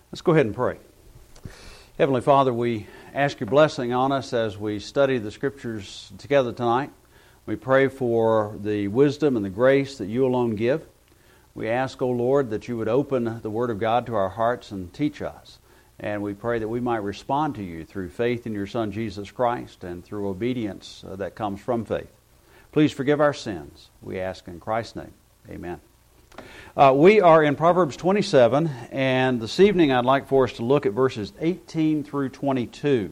Let's go ahead and pray. Heavenly Father, we ask your blessing on us as we study the Scriptures together tonight. We pray for the wisdom and the grace that you alone give. We ask, O Lord, that you would open the Word of God to our hearts and teach us. And we pray that we might respond to you through faith in your Son, Jesus Christ, and through obedience that comes from faith. Please forgive our sins, we ask in Christ's name. Amen. We are in Proverbs 27, and this evening I'd like for us to look at verses 18 through 22.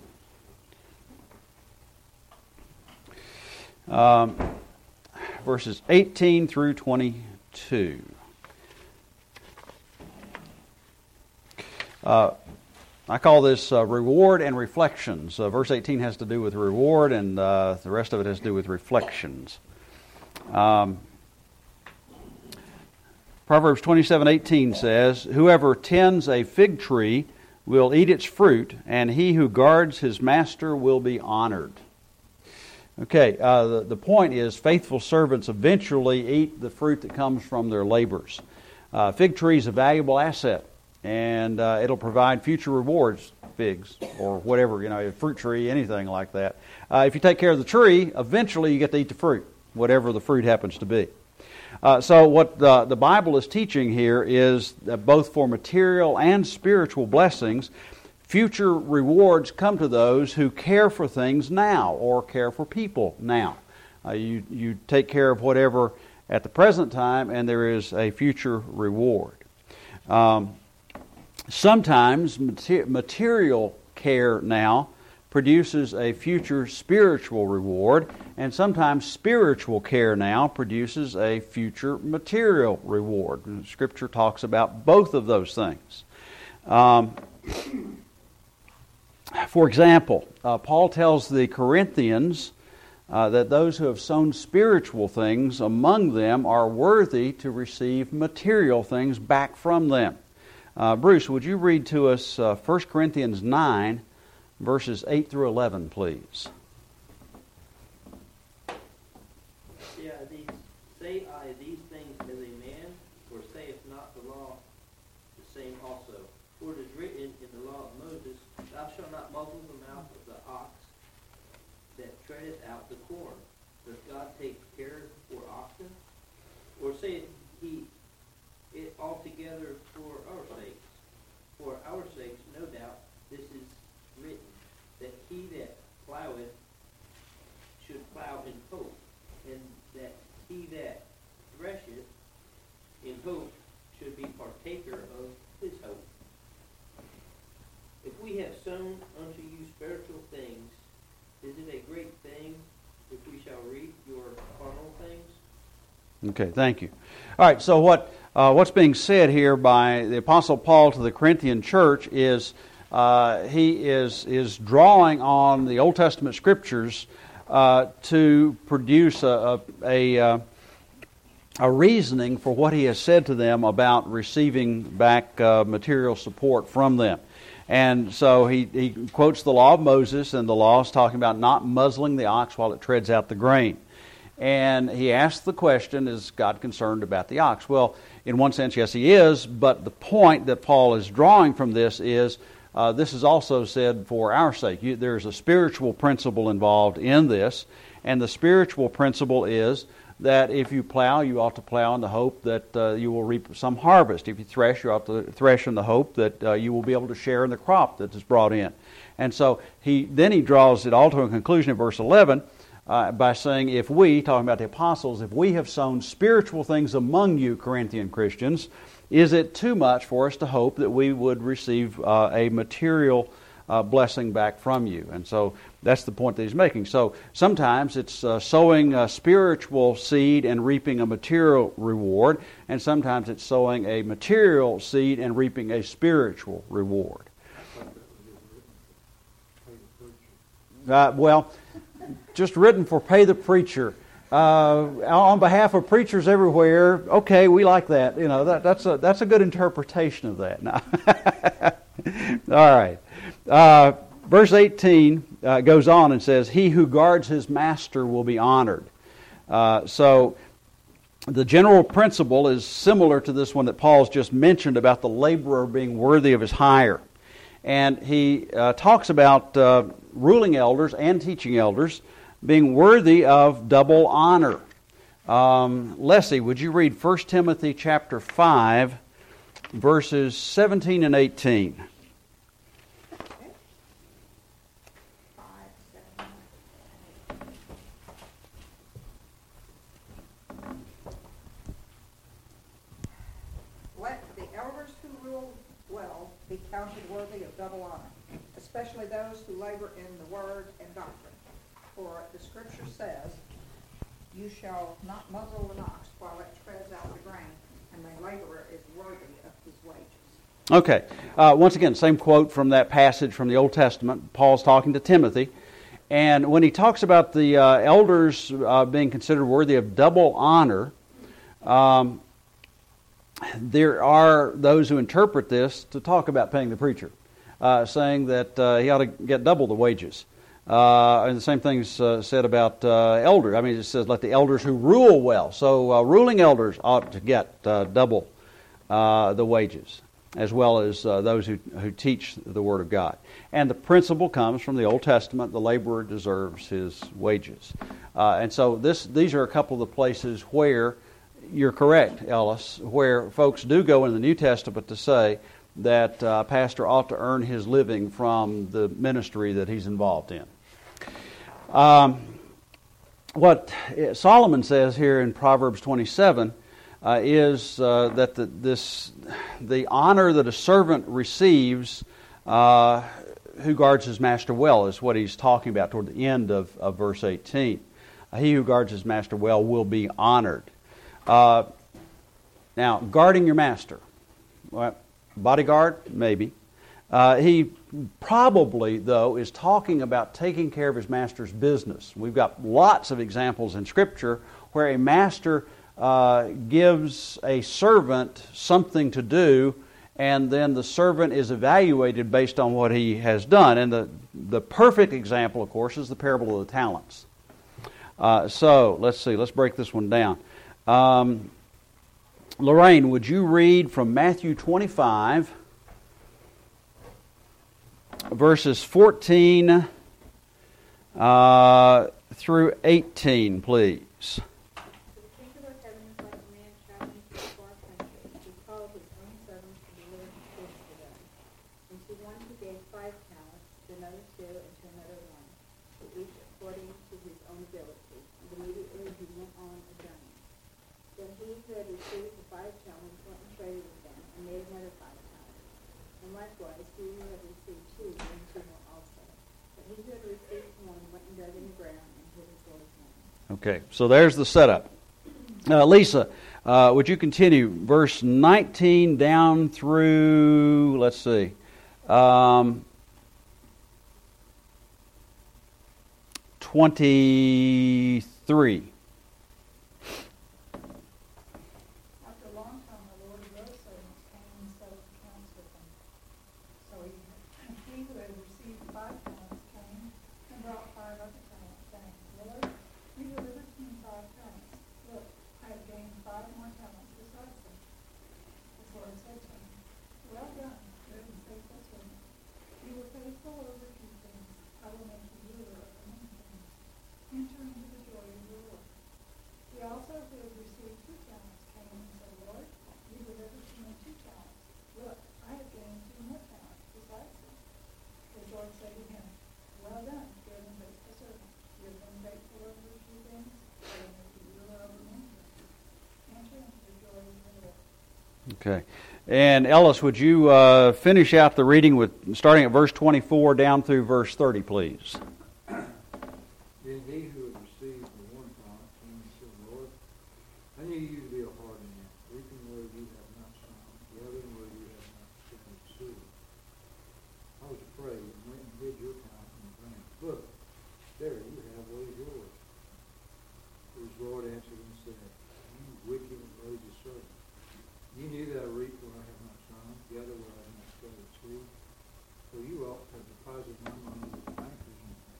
Verses 18 through 22. I call this reward and reflections. Verse 18 has to do with reward, and the rest of it has to do with reflections. Proverbs 27:18 says, "Whoever tends a fig tree will eat its fruit, and he who guards his master will be honored." Okay, the point is faithful servants eventually eat the fruit that comes from their labors. Fig tree is a valuable asset, and it'll provide future rewards, figs, or whatever, a fruit tree, anything like that. If you take care of the tree, eventually you get to eat the fruit, whatever the fruit happens to be. So what the Bible is teaching here is that both for material and spiritual blessings, future rewards come to those who care for things now or care for people now. You take care of whatever at the present time, and there is a future reward. Sometimes material care now produces a future spiritual reward, and sometimes spiritual care now produces a future material reward. And Scripture talks about both of those things. For example, Paul tells the Corinthians that those who have sown spiritual things among them are worthy to receive material things back from them. Bruce, would you read to us 1 Corinthians 9, verses 8 through 11, please? Say I these things as a man, or saith not the law the same also? For it is written in the law of Moses, Thou shalt not muzzle the mouth of the ox that treadeth out the corn. Does God take care for oxen? Or saith he it altogether for our sakes? For our sakes, no doubt, this is written, that he that ploweth should plow in hope, and that he that thresheth in hope should be partaker of his hope. If we have sown unto you spiritual things, is it a great thing if we shall reap your carnal things? Okay, thank you. All right, so what's being said here by the Apostle Paul to the Corinthian church is he is drawing on the Old Testament Scriptures to produce a reasoning for what he has said to them about receiving back material support from them. And so he quotes the law of Moses, and the law is talking about not muzzling the ox while it treads out the grain. And he asks the question, is God concerned about the ox? Well, in one sense, yes, he is, but the point that Paul is drawing from this is this is also said for our sake. There's a spiritual principle involved in this, and the spiritual principle is that if you plow, you ought to plow in the hope that you will reap some harvest. If you thresh, you ought to thresh in the hope that you will be able to share in the crop that is brought in. And so he draws it all to a conclusion in verse 11 by saying, if we, talking about the apostles, if we have sown spiritual things among you, Corinthian Christians, is it too much for us to hope that we would receive a material blessing back from you? And so that's the point that he's making. So sometimes it's sowing a spiritual seed and reaping a material reward, and sometimes it's sowing a material seed and reaping a spiritual reward. Well, just written for pay the preacher. On behalf of preachers everywhere, okay, we like that. That's a good interpretation of that. Now, all right. Verse 18 goes on and says, "He who guards his master will be honored." So the general principle is similar to this one that Paul's just mentioned about the laborer being worthy of his hire. And he talks about ruling elders and teaching elders being worthy of double honor. Leslie, would you read 1 Timothy chapter 5, verses 17 and 18? Let the elders who rule well be counted worthy of double honor, especially those who labor in the word and doctrine. For the Scripture says, "You shall not muzzle an ox while it treads out the grain, and the laborer is worthy of his wages." Okay. Once again, same quote from that passage from the Old Testament. Paul's talking to Timothy. And when he talks about the elders being considered worthy of double honor, there are those who interpret this to talk about paying the preacher, saying that he ought to get double the wages. And the same thing's said about elders. I mean, it says, let the elders who rule well. So ruling elders ought to get double the wages, as well as those who teach the Word of God. And the principle comes from the Old Testament: the laborer deserves his wages. And so these are a couple of the places where you're correct, Ellis, where folks do go in the New Testament to say that a pastor ought to earn his living from the ministry that he's involved in. What Solomon says here in Proverbs 27 is that the honor that a servant receives who guards his master well is what he's talking about toward the end of verse 18. He who guards his master well will be honored. Now, guarding your master. Well, bodyguard? Maybe. He probably, though, is talking about taking care of his master's business. We've got lots of examples in Scripture where a master gives a servant something to do, and then the servant is evaluated based on what he has done. And the perfect example, of course, is the parable of the talents. So, let's see. Let's break this one down. Lorraine, would you read from Matthew 25, verses 14 through 18, please? Okay, so there's the setup. Lisa, would you continue verse 19 down through, let's see, 23. After a long time, the Lord of those servants came and settled accounts with them. So he who had received 5 talents came and brought 5 other talents, saying, "Lord, you delivered to me 5 talents. Look, I have gained 5 more talents besides them." His Lord said to him, "Well done, good and faithful servant. You were faithful over a few things. I will make you ruler over many things. Enter into the joy of your Lord." He also, who had received 2 talents, came and said, "Lord, you delivered to me 2 talents. Look, I have gained 2 more talents besides them." His Lord said to him, "Well done, good and faithful servant. You have been faithful over a few things. I will make you ruler over many things. Enter into the joy of your Lord." Okay. And Ellis, would you finish out the reading with starting at verse 24 down through verse 30, please? Then he who had received the 1 talent came and said, "Lord, I knew you to be a hard man, reaping where you have not sown, gathering where you have not scattered seed. I was afraid and went and hid your talent in the ground. Look, there you have what is yours." His Lord answered and said, "You wicked and lazy servant, you knew that I reap where I have not sown, gather where I have not scattered seed. So you ought to have deposited my money with the bankers, and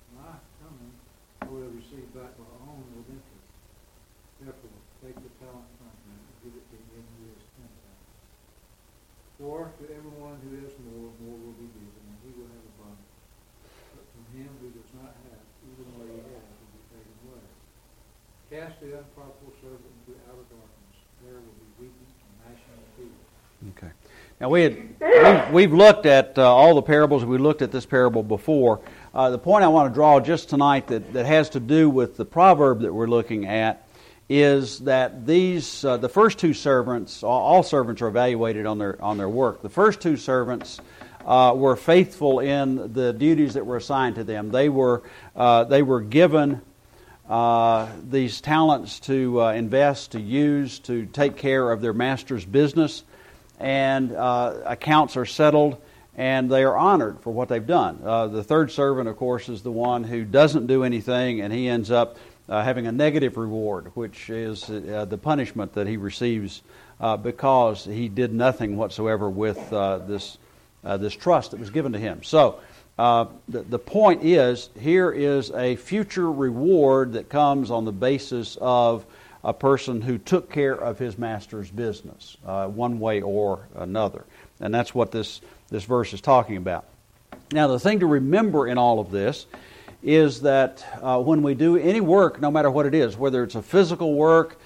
cast the unprofitable servant into outer darkness. There will be weeping and gnashing of teeth. Okay. Now we've looked at all the parables. We looked at this parable before. The point I want to draw just tonight that has to do with the proverb that we're looking at is that these the first two servants, all servants are evaluated on their work. The first two servants were faithful in the duties that were assigned to them. They were given these talents to invest, to use, to take care of their master's business, and accounts are settled, and they are honored for what they've done. The third servant, of course, is the one who doesn't do anything, and he ends up having a negative reward, which is the punishment that he receives because he did nothing whatsoever with this trust that was given to him. So the point is, here is a future reward that comes on the basis of a person who took care of his master's business, one way or another. And that's what this verse is talking about. Now, the thing to remember in all of this is that when we do any work, no matter what it is, whether it's a physical work,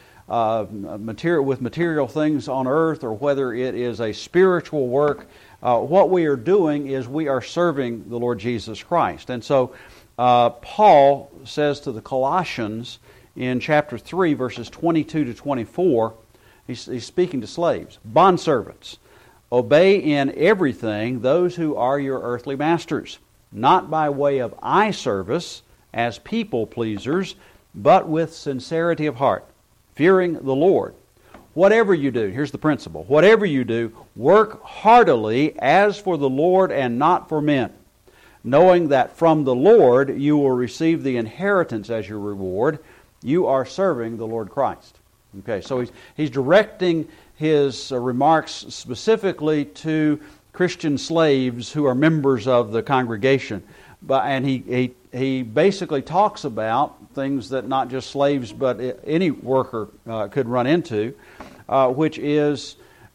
with material things on earth, or whether it is a spiritual work, what we are doing is we are serving the Lord Jesus Christ. And so Paul says to the Colossians in chapter 3, verses 22 to 24, he's speaking to slaves, bondservants, obey in everything those who are your earthly masters, not by way of eye service as people pleasers, but with sincerity of heart, fearing the Lord. Whatever you do, here's the principle, whatever you do, work heartily as for the Lord and not for men, knowing that from the Lord you will receive the inheritance as your reward. You are serving the Lord Christ. Okay, so he's directing his remarks specifically to Christian slaves who are members of the congregation. And he basically talks about things that not just slaves but any worker could run into, which is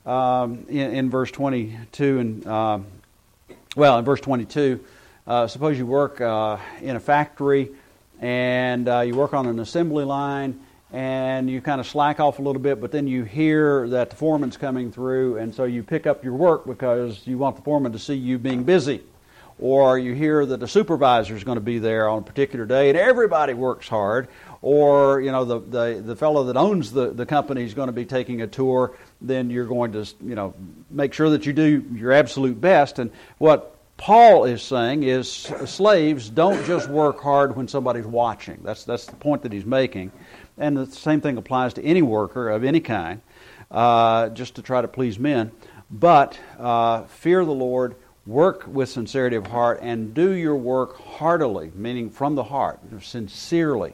in verse 22 and in verse 22, suppose you work in a factory and you work on an assembly line, and you kind of slack off a little bit, but then you hear that the foreman's coming through, and so you pick up your work because you want the foreman to see you being busy. Or you hear that the supervisor is going to be there on a particular day, and everybody works hard. Or, the fellow that owns the company is going to be taking a tour, then you're going to, make sure that you do your absolute best. And what Paul is saying is slaves don't just work hard when somebody's watching. That's the point that he's making. And the same thing applies to any worker of any kind, just to try to please men. But fear the Lord, work with sincerity of heart, and do your work heartily, meaning from the heart, sincerely.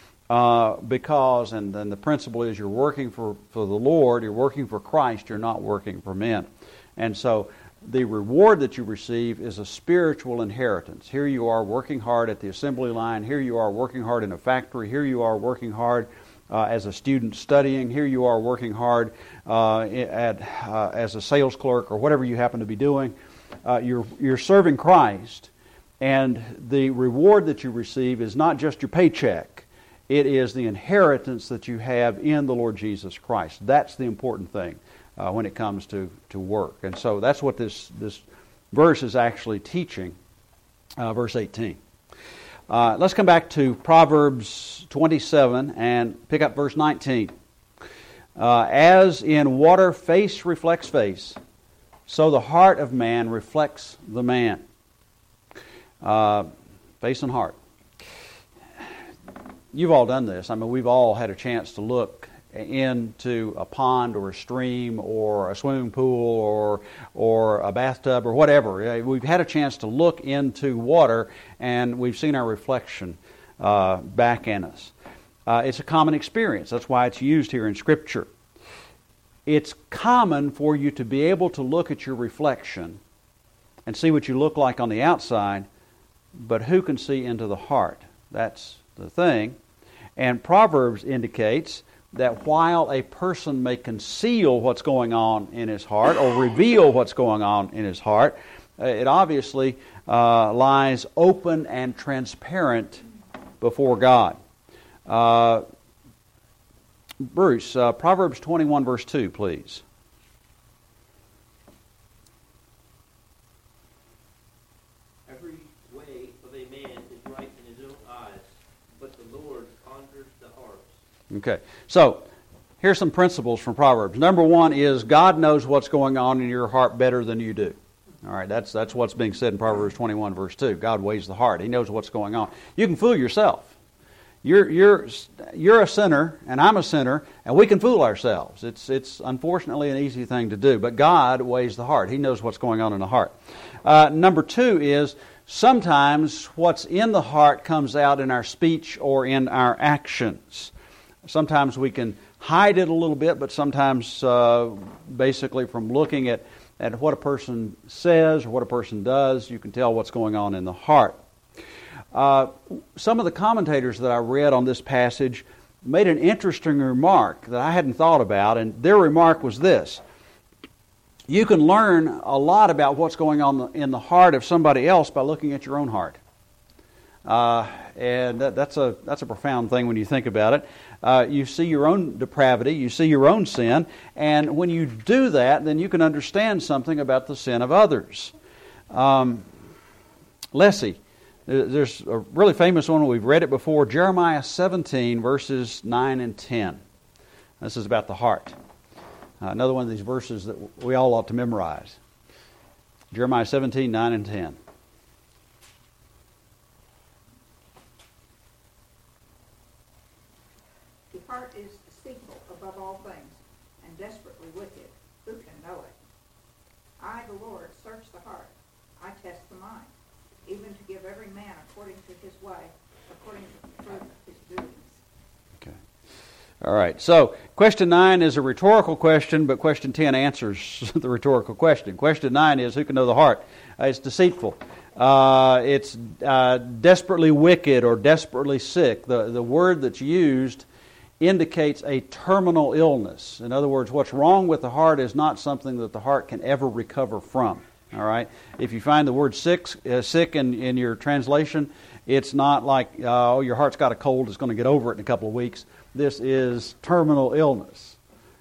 Because, and then the principle is you're working for the Lord, you're working for Christ, you're not working for men. And so the reward that you receive is a spiritual inheritance. Here you are working hard at the assembly line. Here you are working hard in a factory. Here you are working hard as a student studying. Here you are working hard as a sales clerk or whatever you happen to be doing. You're serving Christ, and the reward that you receive is not just your paycheck. It is the inheritance that you have in the Lord Jesus Christ. That's the important thing when it comes to work. And so that's what this verse is actually teaching, verse 18. Let's come back to Proverbs 27 and pick up verse 19. As in water face reflects face, so the heart of man reflects the man. Face and heart. You've all done this. I mean, we've all had a chance to look into a pond or a stream or a swimming pool or a bathtub or whatever. We've had a chance to look into water, and we've seen our reflection back in us. It's a common experience. That's why it's used here in Scripture. It's common for you to be able to look at your reflection and see what you look like on the outside, but who can see into the heart? That's the thing. And Proverbs indicates that while a person may conceal what's going on in his heart or reveal what's going on in his heart, it obviously lies open and transparent before God. Bruce, Proverbs 21, verse 2, please. Every way of a man is right in his own eyes, but the Lord ponders the hearts. Okay, so here's some principles from Proverbs. Number one is God knows what's going on in your heart better than you do. All right, that's what's being said in Proverbs 21, verse 2. God weighs the heart. He knows what's going on. You can fool yourself. You're a sinner, and I'm a sinner, and we can fool ourselves. It's unfortunately an easy thing to do, but God weighs the heart. He knows what's going on in the heart. Number two is sometimes what's in the heart comes out in our speech or in our actions. Sometimes we can hide it a little bit, but sometimes basically from looking at what a person says or what a person does, you can tell what's going on in the heart. Some of the commentators that I read on this passage made an interesting remark that I hadn't thought about, and their remark was this. You can learn a lot about what's going on in the heart of somebody else by looking at your own heart. And that's a profound thing when you think about it. You see your own depravity, you see your own sin, and when you do that, then you can understand something about the sin of others. Leslie, there's a really famous one, we've read it before, Jeremiah 17, verses 9 and 10. This is about the heart. Another one of these verses that we all ought to memorize. Jeremiah 17, 9 and 10. The heart is deceitful above all things, and desperately wicked. Who can know it? I, the Lord, search the heart. I test the mind, even to give every man according to his way, according to the fruit of his doings. Okay. All right. So, question 9 is a rhetorical question, but question 10 answers the rhetorical question. Question 9 is, who can know the heart? It's deceitful. It's desperately wicked or desperately sick. The word that's used indicates a terminal illness. In other words, what's wrong with the heart is not something that the heart can ever recover from. All right. If you find the word sick in your translation, it's not like your heart's got a cold, it's going to get over it in a couple of weeks. This is terminal illness.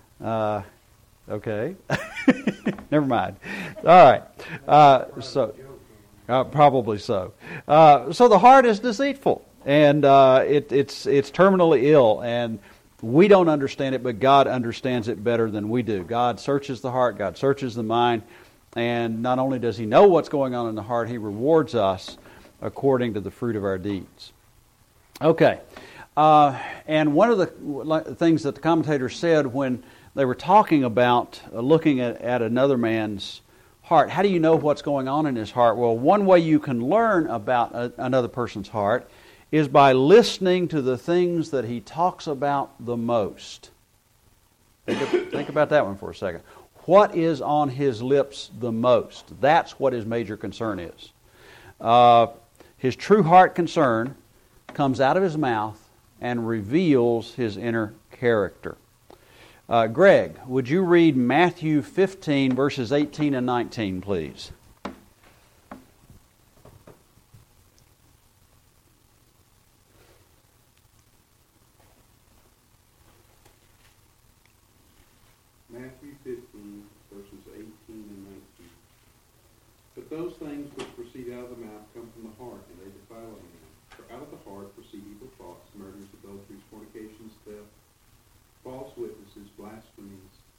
Okay. Never mind. All right. Probably so. So the heart is deceitful, and it's terminally ill, and we don't understand it, but God understands it better than we do. God searches the heart. God searches the mind. And not only does He know what's going on in the heart, He rewards us according to the fruit of our deeds. Okay. And one of the things that the commentators said when they were talking about looking at another man's heart, how do you know what's going on in his heart? Well, one way you can learn about another person's heart is by listening to the things that he talks about the most. Think about that one for a second. What is on his lips the most? That's what his major concern is. His true heart concern comes out of his mouth and reveals his inner character. Greg, would you read Matthew 15, verses 18 and 19, please? Matthew 15, verses 18 and 19. But those things which proceed out of the mouth come from the heart, and they defile a man. For out of the heart proceed evil thoughts, murders, adulteries, fornications, theft, false witnesses, blasphemies.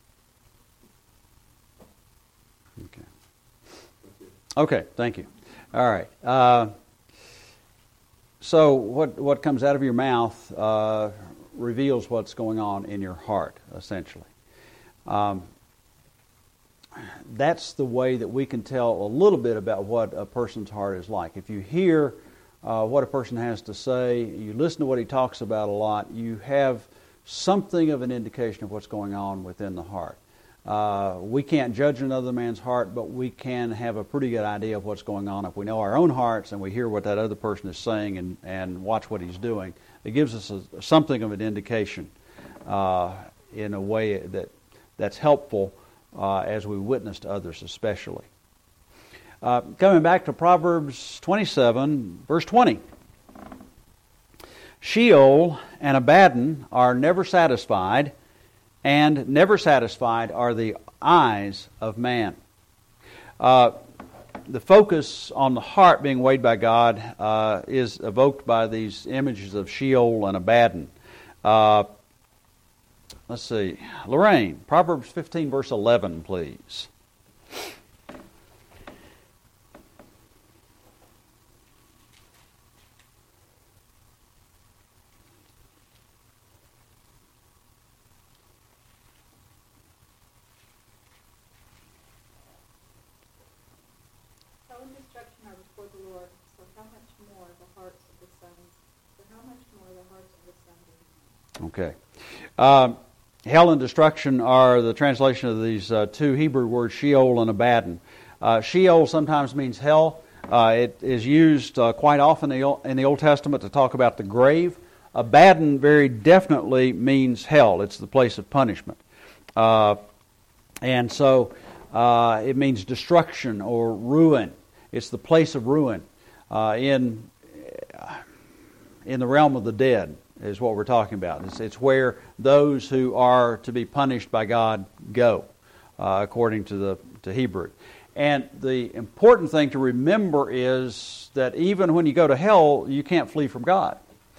Okay. That's it. Okay, thank you. All right. So what comes out of your mouth reveals what's going on in your heart, essentially. That's the way that we can tell a little bit about what a person's heart is like. If you hear what a person has to say, you listen to what he talks about a lot, you have something of an indication of what's going on within the heart. We can't judge another man's heart, but we can have a pretty good idea of what's going on if we know our own hearts and we hear what that other person is saying and watch what he's doing. It gives us something of an indication in a way that's helpful as we witness to others especially. Coming back to Proverbs 27, verse 20. Sheol and Abaddon are never satisfied, and never satisfied are the eyes of man. The focus on the heart being weighed by God is evoked by these images of Sheol and Abaddon. Let's see. Lorraine, Proverbs 15, verse 11, please. Hell and destruction are before the Lord, so how much more the hearts of the sons? So how much more the hearts of the sons of men? Okay. Hell and destruction are the translation of these two Hebrew words, Sheol and Abaddon. Sheol sometimes means hell. It is used quite often in the Old Testament to talk about the grave. Abaddon very definitely means hell. It's the place of punishment. And so it means destruction or ruin. It's the place of ruin in the realm of the dead is what we're talking about. It's where those who are to be punished by God go, according to Hebrew. And the important thing to remember is that even when you go to hell, you can't flee from God.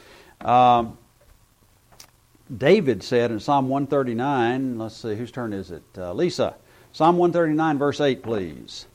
David said in Psalm 139, let's see, whose turn is it? Lisa. Psalm 139, verse 8, please.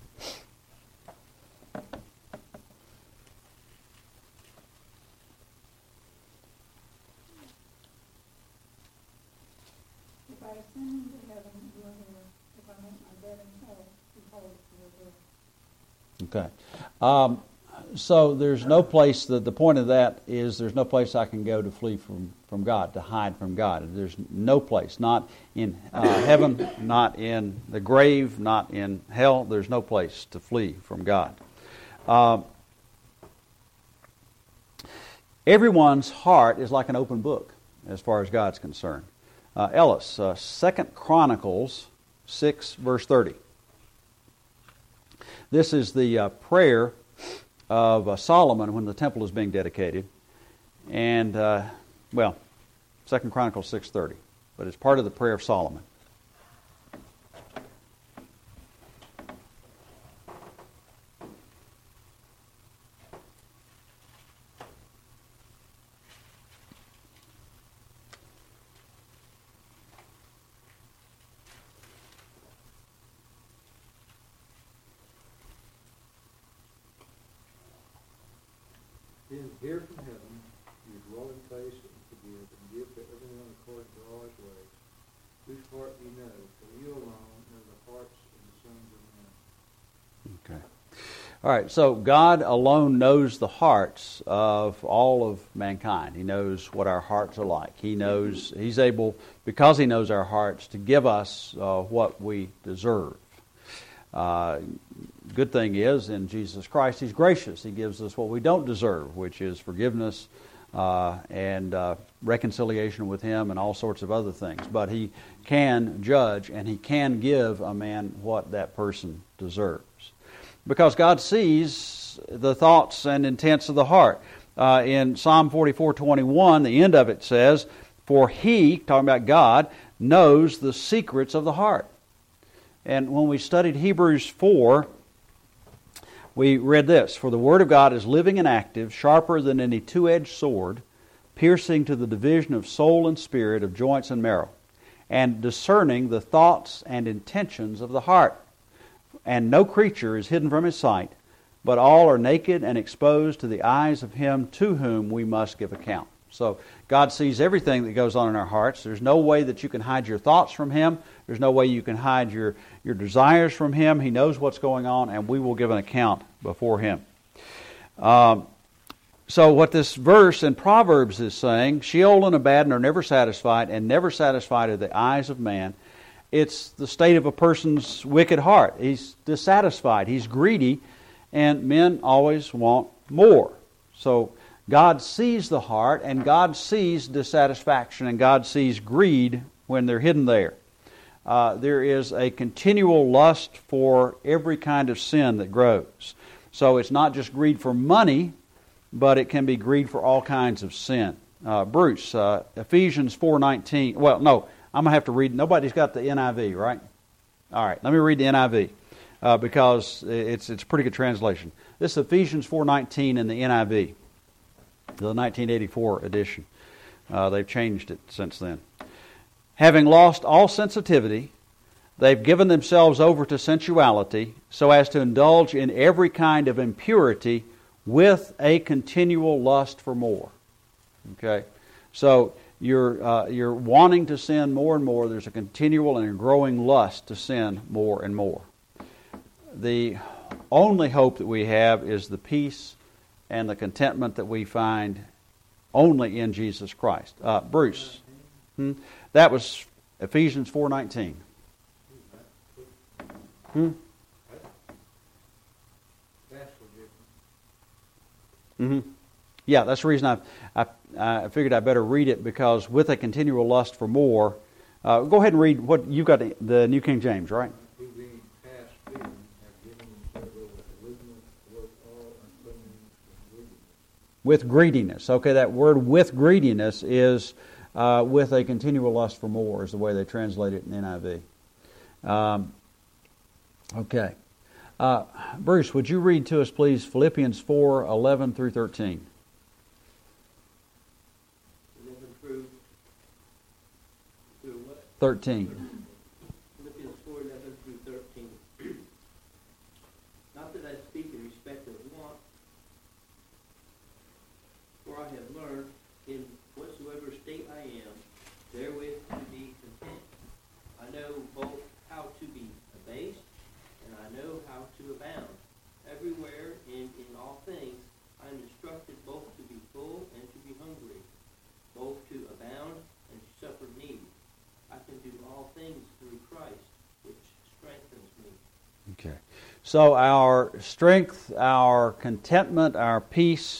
If I ascend into heaven, you are there. If I make my bed in hell, behold, you are there. Okay. So there's no place, the point of that is there's no place I can go to flee from God, to hide from God. There's no place, not in heaven, not in the grave, not in hell. There's no place to flee from God. Everyone's heart is like an open book as far as God's concerned. Ellis, 2 Chronicles 6, verse 30. This is the prayer of Solomon when the temple is being dedicated. And, 2 Chronicles 6:30. But it's part of the prayer of Solomon. Then hear from heaven, you dwelling place, and forgive, and give to everyone according to all his ways. Whose heart you know, for you alone know the hearts of the sons of men. Okay. All right, so God alone knows the hearts of all of mankind. He knows what our hearts are like. He's able, because He knows our hearts, to give us what we deserve. Good thing is, in Jesus Christ, He's gracious. He gives us what we don't deserve, which is forgiveness and reconciliation with Him and all sorts of other things. But He can judge and He can give a man what that person deserves. Because God sees the thoughts and intents of the heart. In Psalm 44:21, the end of it says, "For He," talking about God, "knows the secrets of the heart." And when we studied Hebrews 4, we read this: "For the Word of God is living and active, sharper than any two-edged sword, piercing to the division of soul and spirit, of joints and marrow, and discerning the thoughts and intentions of the heart. And no creature is hidden from His sight, but all are naked and exposed to the eyes of Him to whom we must give account." So God sees everything that goes on in our hearts. There's no way that you can hide your thoughts from Him. There's no way you can hide your desires from Him. He knows what's going on, and we will give an account before Him. So what this verse in Proverbs is saying, Sheol and Abaddon are never satisfied, and never satisfied are the eyes of man. It's the state of a person's wicked heart. He's dissatisfied. He's greedy, and men always want more. So God sees the heart, and God sees dissatisfaction, and God sees greed when they're hidden there. There is a continual lust for every kind of sin that grows. So it's not just greed for money, but it can be greed for all kinds of sin. Bruce, Ephesians 4:19. Well, no, I'm going to have to read. Nobody's got the NIV, right? All right, let me read the NIV because it's a pretty good translation. This is Ephesians 4:19 in the NIV, the 1984 edition. They've changed it since then. Having lost all sensitivity, they've given themselves over to sensuality so as to indulge in every kind of impurity with a continual lust for more. Okay, so you're wanting to sin more and more. There's a continual and a growing lust to sin more and more. The only hope that we have is the peace and the contentment that we find only in Jesus Christ. Bruce, that was Ephesians 4:19. Yeah, that's the reason I figured I better read it, because with a continual lust for more. Go ahead and read what you've got, the New King James, right? Who being past feeling have given themselves over to wickedness, work all uncleanness with greediness. With greediness. Okay, that word with greediness is with a continual lust for more, is the way they translate it in NIV. Okay. Bruce, would you read to us, please, Philippians 4:11 through 13? 11 through what? 13. Philippians 4:11 through 13. Not that I speak in respect of want, for I have learned in whatsoever state I am, therewith to be content. I know both how to be abased, and I know how to abound. Everywhere and in all things I am instructed both to be full and to be hungry, both to abound and to suffer need. I can do all things through Christ, which strengthens me. Okay. So our strength, our contentment, our peace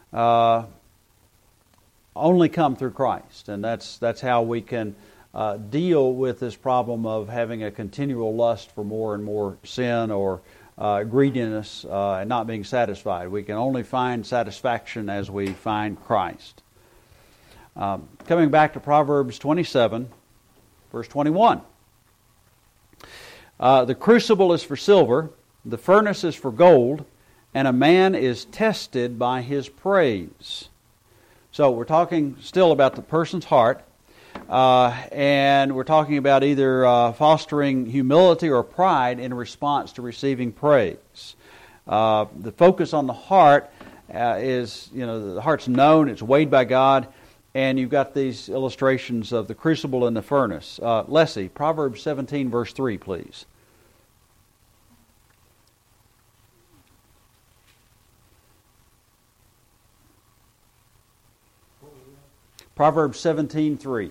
only come through Christ. And that's how we can deal with this problem of having a continual lust for more and more sin or greediness and not being satisfied. We can only find satisfaction as we find Christ. Coming back to Proverbs 27, verse 21. The crucible is for silver, the furnace is for gold, and a man is tested by his praise. So we're talking still about the person's heart, and we're talking about either fostering humility or pride in response to receiving praise. The focus on the heart is, the heart's known, it's weighed by God, and you've got these illustrations of the crucible and the furnace. Leslie, Proverbs 17, verse 3, please. Proverbs 17:3.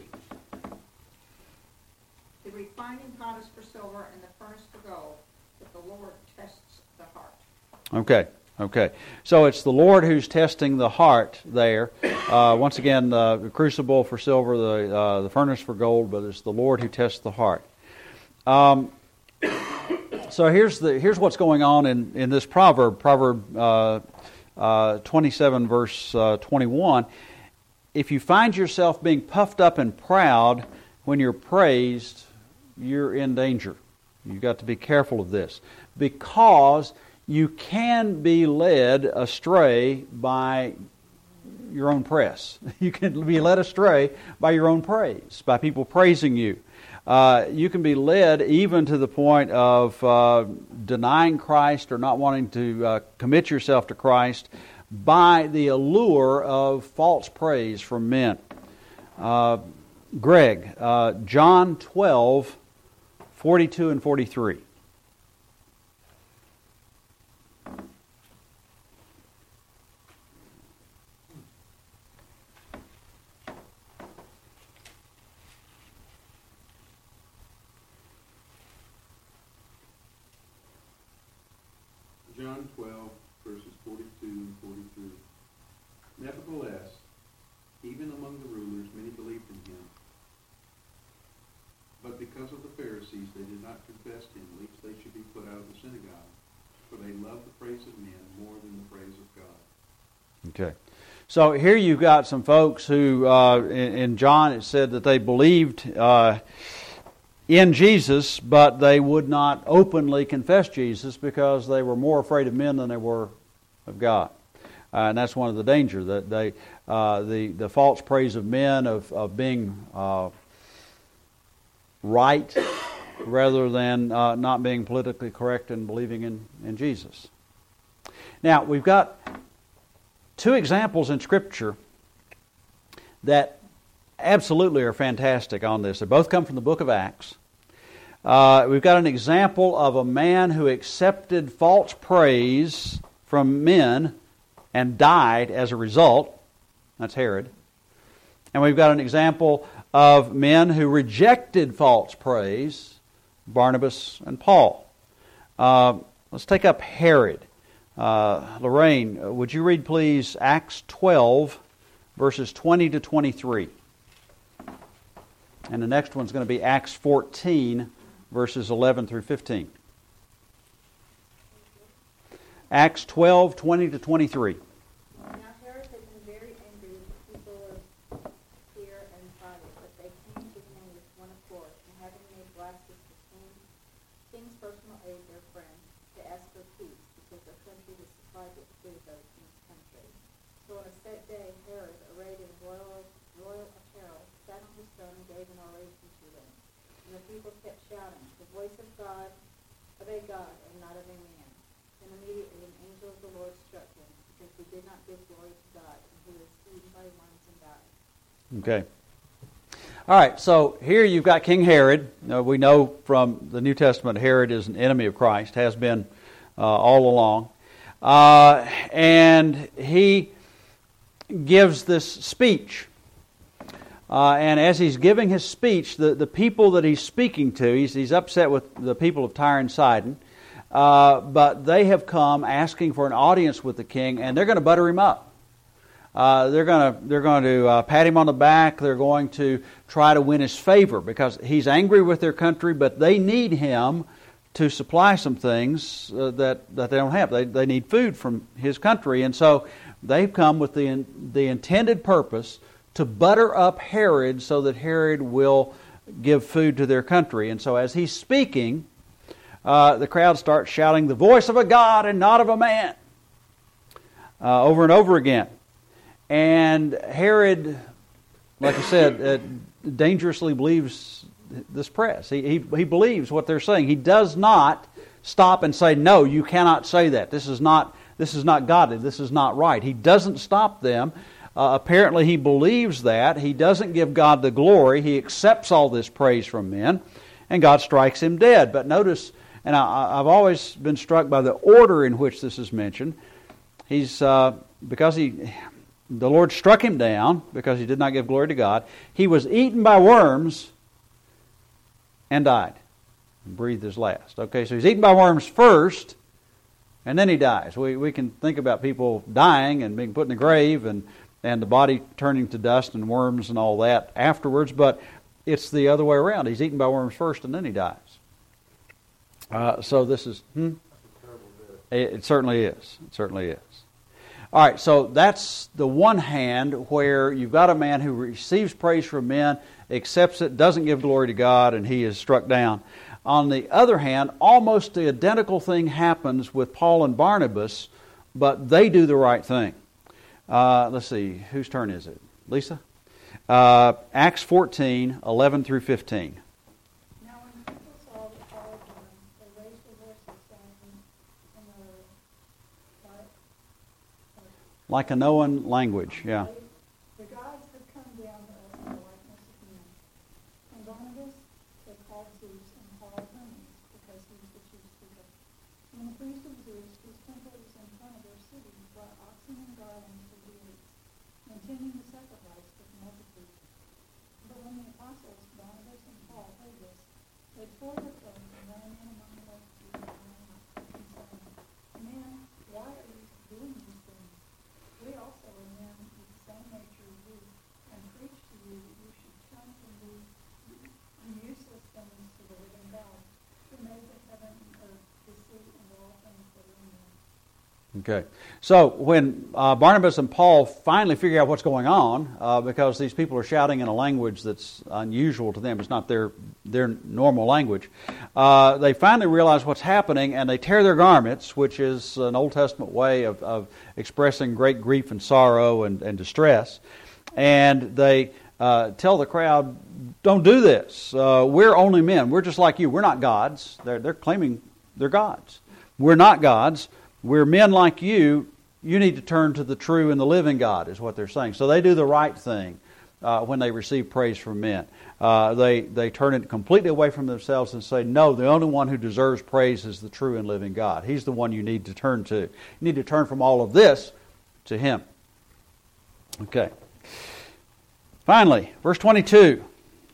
The refining pot is for silver and the furnace for gold, but the Lord tests the heart. Okay. So it's the Lord who's testing the heart there. Once again, the crucible for silver, the furnace for gold, but it's the Lord who tests the heart. So here's what's going on in this proverb, Proverb 27, verse 21. If you find yourself being puffed up and proud when you're praised, you're in danger. You've got to be careful of this, because you can be led astray by your own press. You can be led astray by your own praise, by people praising you. You can be led even to the point of denying Christ or not wanting to commit yourself to Christ by the allure of false praise from men. Greg, John 12, 42 and 43. John 12, verses 42 and 43. Nevertheless, even among the rulers, many believed in him. But because of the Pharisees, they did not confess him, lest they should be put out of the synagogue. For they loved the praise of men more than the praise of God. Okay. So here you've got some folks who, in John it said that they believed in Jesus, but they would not openly confess Jesus because they were more afraid of men than they were of God. And that's one of the dangers, that the false praise of men, of being right rather than not being politically correct and believing in Jesus. Now, we've got two examples in Scripture that absolutely are fantastic on this. They both come from the book of Acts. We've got an example of a man who accepted false praise from men and died as a result. That's Herod. And we've got an example of men who rejected false praise, Barnabas and Paul. Let's take up Herod. Lorraine, would you read, please, Acts 12, verses 20 to 23. And the next one's going to be Acts 14, verses 11 through 15. Acts 12, 20 to 23. Now Herod had been very angry with the people of Tyre and Sidon, but they came to him with one accord, and having made Blastus the king's personal aide, their friend, to ask for peace, because their country was supplied with food by the king's country. So on a set day, Herod, arrayed in royal apparel, sat on his throne and gave an oration to them. And the people kept shouting, "The voice of God, of a God, and not of a man." And immediately an angel of the Lord struck him, because he did not give glory to God, and he was eaten by worms and died. Okay. All right, so here you've got King Herod. We know from the New Testament Herod is an enemy of Christ, has been all along. And he gives this speech. And as he's giving his speech, the people that he's speaking to, he's upset with the people of Tyre and Sidon, but they have come asking for an audience with the king, and they're going to butter him up. They're going to pat him on the back. They're going to try to win his favor because he's angry with their country, but they need him to supply some things that they don't have. They need food from his country, and so they've come with the intended purpose to butter up Herod so that Herod will give food to their country. And so as he's speaking, the crowd starts shouting, "The voice of a God and not of a man," over and over again. And Herod, like I said, dangerously believes this press. He believes what they're saying. He does not stop and say, "No, you cannot say that. This is not godly. This is not right." He doesn't stop them. Apparently he believes that. He doesn't give God the glory. He accepts all this praise from men, and God strikes him dead. But notice, and I've always been struck by the order in which this is mentioned. The Lord struck him down because he did not give glory to God. He was eaten by worms and died. And breathed his last. Okay, so he's eaten by worms first, and then he dies. We can think about people dying and being put in the grave and the body turning to dust and worms and all that afterwards, but it's the other way around. He's eaten by worms first, and then he dies. So this is... It certainly is. It certainly is. All right, so that's the one hand where you've got a man who receives praise from men, accepts it, doesn't give glory to God, and he is struck down. On the other hand, almost the identical thing happens with Paul and Barnabas, but they do the right thing. Let's see, whose turn is it? Lisa? Acts 14, 11 through 15. Now when people saw that Paul had done, they raised their voices, saying in the Lycaonoan language, yeah. The gods have come down to us in the likeness of men. And Barnabas they called Zeus, and Paul Hermes, because he was the chief speaker. When the priest of Zeus, whose temple was in front of their city, brought oxen and garlands for deities, intending to sacrifice to the multitude. But when the apostles, Barnabas and Paul, heard this, they tore their clothes and ran in among the multitude and crying out, and saying, "Men, why are you doing these things? We also are men with the same Okay. So when Barnabas and Paul finally figure out what's going on, because these people are shouting in a language that's unusual to them, it's not their normal language, they finally realize what's happening, and they tear their garments, which is an Old Testament way of expressing great grief and sorrow and distress. And they tell the crowd, don't do this. We're only men. We're just like you. We're not gods. They're claiming they're gods. We're not gods. We're men like you. You need to turn to the true and the living God, is what they're saying. So they do the right thing when they receive praise from men. They turn it completely away from themselves and say, no, the only one who deserves praise is the true and living God. He's the one you need to turn to. You need to turn from all of this to Him. Okay. Finally, verse 22.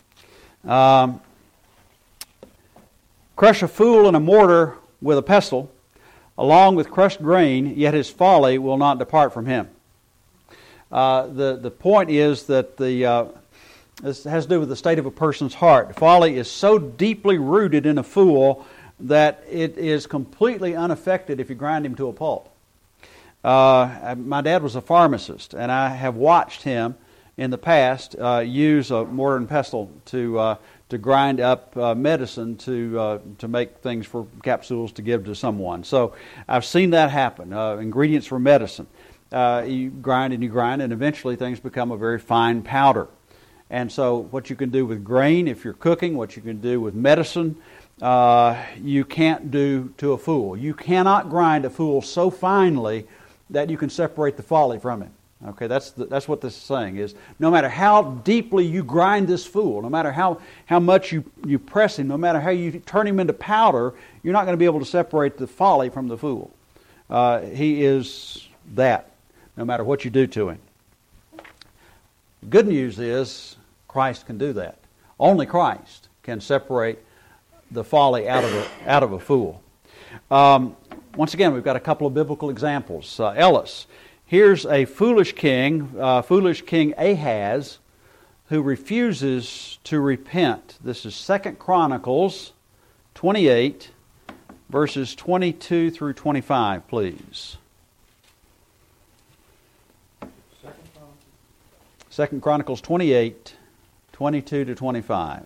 Crush a fool in a mortar with a pestle, along with crushed grain, yet his folly will not depart from him. The point is that this has to do with the state of a person's heart. Folly is so deeply rooted in a fool that it is completely unaffected if you grind him to a pulp. My dad was a pharmacist, and I have watched him in the past use a mortar and pestle to grind up medicine to make things for capsules to give to someone. So I've seen that happen. Ingredients for medicine. You grind, and eventually things become a very fine powder. And so what you can do with grain, if you're cooking, what you can do with medicine, you can't do to a fool. You cannot grind a fool so finely that you can separate the folly from him. Okay, that's what this is saying, is no matter how deeply you grind this fool, no matter how much you press him, no matter how you turn him into powder, you're not going to be able to separate the folly from the fool. He is that, no matter what you do to him. The good news is Christ can do that. Only Christ can separate the folly out of a fool. Once again, we've got a couple of biblical examples. Ellis. Here's a foolish king Ahaz, who refuses to repent. This is 2 Chronicles 28, verses 22 through 25, please. 2 Chronicles 28, 22 to 25.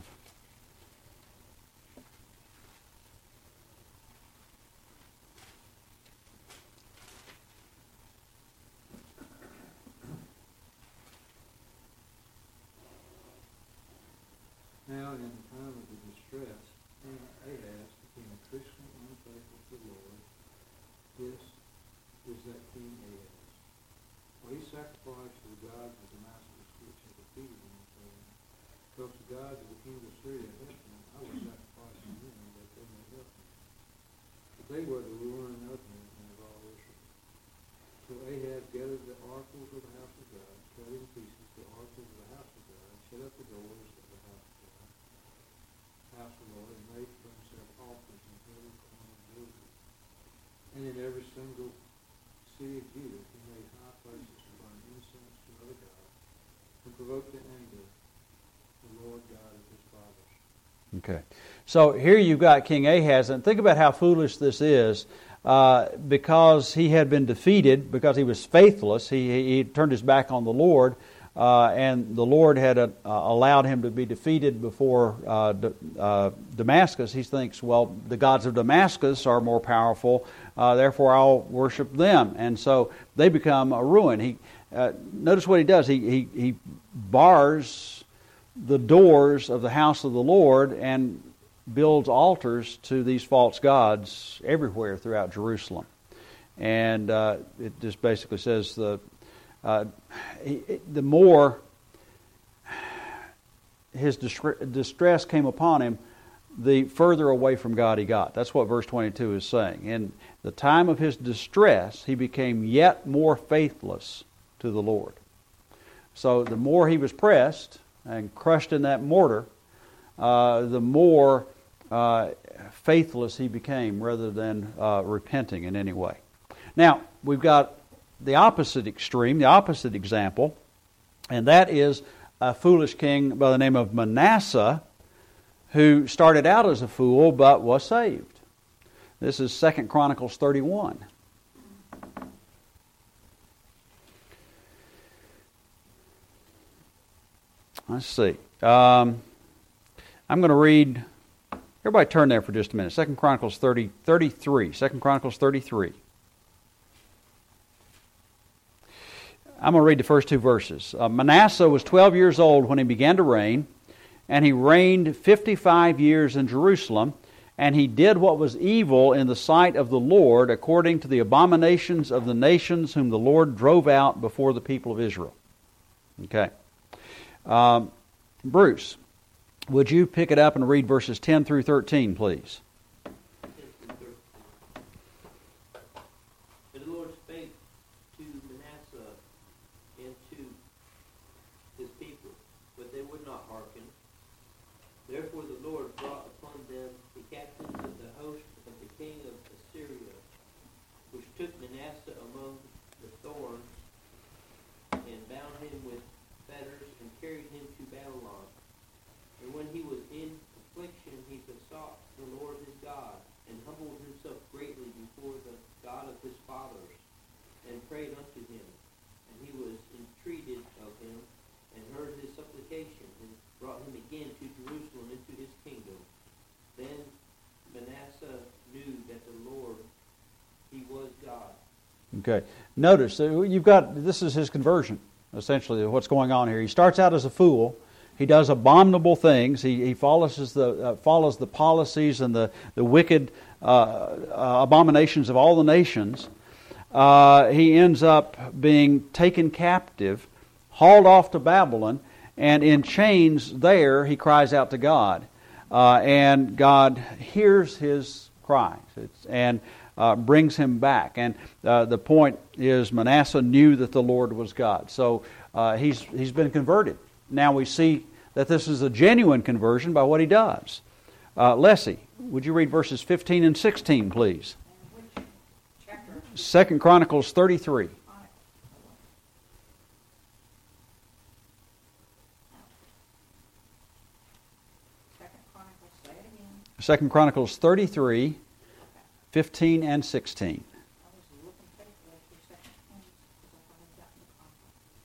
Now, in the time of the distress, King Ahaz became increasingly unfaithful to the Lord. This is that King Ahaz. For he sacrificed to the gods of Damascus, which had defeated him, saying, because the gods of the king of Syria helped me, I will sacrifice to them that they may help me. But they were the ruin of him and of all Israel. So Ahaz gathered the articles of the house of God, cut in pieces the articles of the house of God, shut up the doors of the house of the Lord, and made for himself altars in every corner of Jerusalem. And in every single city of Judah he made high places to burn incense to other gods, and provoked the anger of the Lord God of his fathers. Okay. So here you've got King Ahaz, and think about how foolish this is. Because he had been defeated, because he was faithless, he turned his back on the Lord, and the Lord had allowed him to be defeated before Damascus. He thinks, well, the gods of Damascus are more powerful, therefore I'll worship them. And so they become a ruin. Notice what he does. He bars the doors of the house of the Lord and builds altars to these false gods everywhere throughout Jerusalem. And it just basically says the more his distress came upon him, the further away from God he got. That's what verse 22 is saying. In the time of his distress, he became yet more faithless to the Lord. So the more he was pressed and crushed in that mortar, the more faithless he became rather than repenting in any way. Now, we've got the opposite extreme, the opposite example, and that is a foolish king by the name of Manasseh, who started out as a fool but was saved. This is 2 Chronicles 31. Let's see. I'm going to read. Everybody turn there for just a minute. 2 Chronicles 33. 2 Chronicles 33. I'm going to read the first two verses. Manasseh was 12 years old when he began to reign, and he reigned 55 years in Jerusalem, and he did what was evil in the sight of the Lord, according to the abominations of the nations whom the Lord drove out before the people of Israel. Okay. Bruce, would you pick it up and read verses 10 through 13, please? And the Lord spake to Manasseh and to his people, but they would not hearken. Therefore the Lord brought upon them the captains of the host of the king of Assyria, which took Manasseh among the thorns, and bound him with fetters, and carried him to Babylon. And when he was in affliction, he besought the Lord his God, and humbled himself greatly before the God of his fathers, and prayed unto him. And he was entreated of him, and heard his supplication, and brought him again to Jerusalem into his kingdom. Then Manasseh knew that the Lord, he was God. Okay. Notice, this is his conversion, essentially, what's going on here. He starts out as a fool. He does abominable things. He follows the policies and the wicked abominations of all the nations. He ends up being taken captive, hauled off to Babylon, and in chains there he cries out to God. And God hears his cries and brings him back. And the point is Manasseh knew that the Lord was God. So he's been converted. Now we see that this is a genuine conversion by what he does. Leslie, would you read verses 15 and 16, please? And which chapter? 2 Chronicles 33. Second Chronicles, say it again. 2 Chronicles 33, 15 and 16. I was looking faithfully for Second Chronicles because I thought I'd gotten the contact.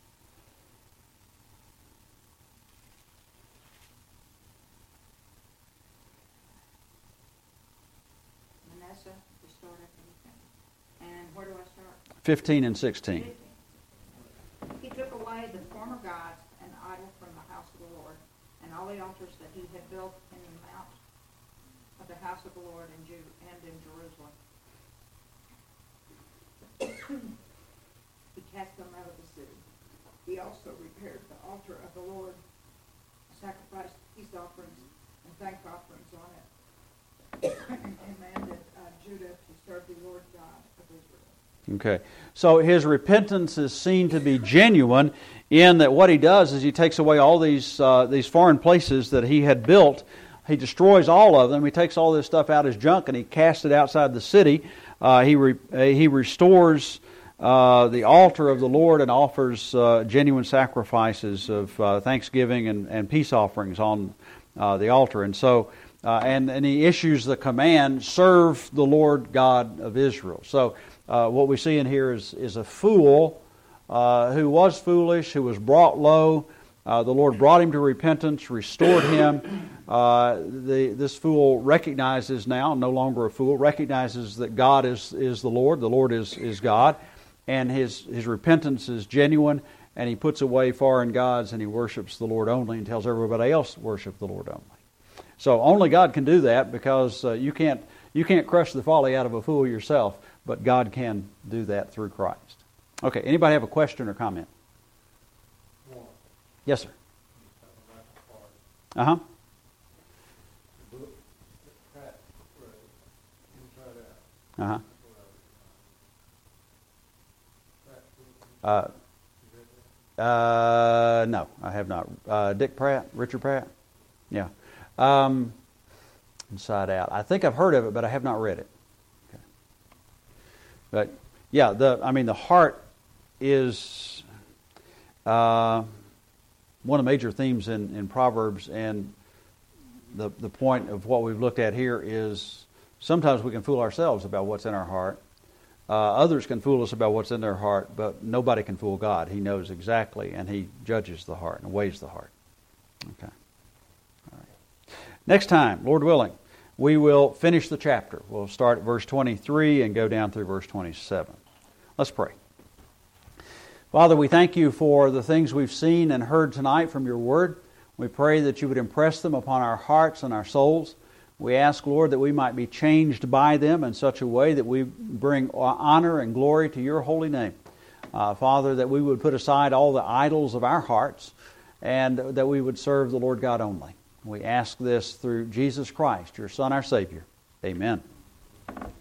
Manasseh restored everything. And where do I start? 15 and 16. He took away the former gods and idols from the house of the Lord, and all the altars that he had built in the mount of the house of the Lord in Judah and in Jerusalem. He cast them out of the city. He also repaired the altar of the Lord, sacrificed peace offerings and thank offerings on it, and commanded Judah to serve the Lord God of Israel. Okay, so his repentance is seen to be genuine in that what he does is he takes away all these foreign places that he had built. He destroys all of them. He takes all this stuff out as junk and he casts it outside the city. He restores the altar of the Lord and offers genuine sacrifices of thanksgiving and peace offerings on the altar. And so, and he issues the command, serve the Lord God of Israel. So what we see in here is a fool who was foolish, who was brought low. The Lord brought him to repentance, restored him. This fool recognizes now, no longer a fool, recognizes that God is the Lord is God, and his repentance is genuine, and he puts away foreign gods and he worships the Lord only and tells everybody else to worship the Lord only. So only God can do that because you can't crush the folly out of a fool yourself, but God can do that through Christ. Okay, anybody have a question or comment? Yes, sir. Uh-huh. Uh-huh. No, I have not. Dick Pratt, Richard Pratt? Yeah. Inside Out. I think I've heard of it, but I have not read it. Okay. But, yeah, the heart is one of the major themes in Proverbs, and the point of what we've looked at here is sometimes we can fool ourselves about what's in our heart. Others can fool us about what's in their heart, but nobody can fool God. He knows exactly, and He judges the heart and weighs the heart. Okay. All right. Next time, Lord willing, we will finish the chapter. We'll start at verse 23 and go down through verse 27. Let's pray. Father, we thank you for the things we've seen and heard tonight from your word. We pray that you would impress them upon our hearts and our souls. We ask, Lord, that we might be changed by them in such a way that we bring honor and glory to your holy name. Father, that we would put aside all the idols of our hearts and that we would serve the Lord God only. We ask this through Jesus Christ, your Son, our Savior. Amen.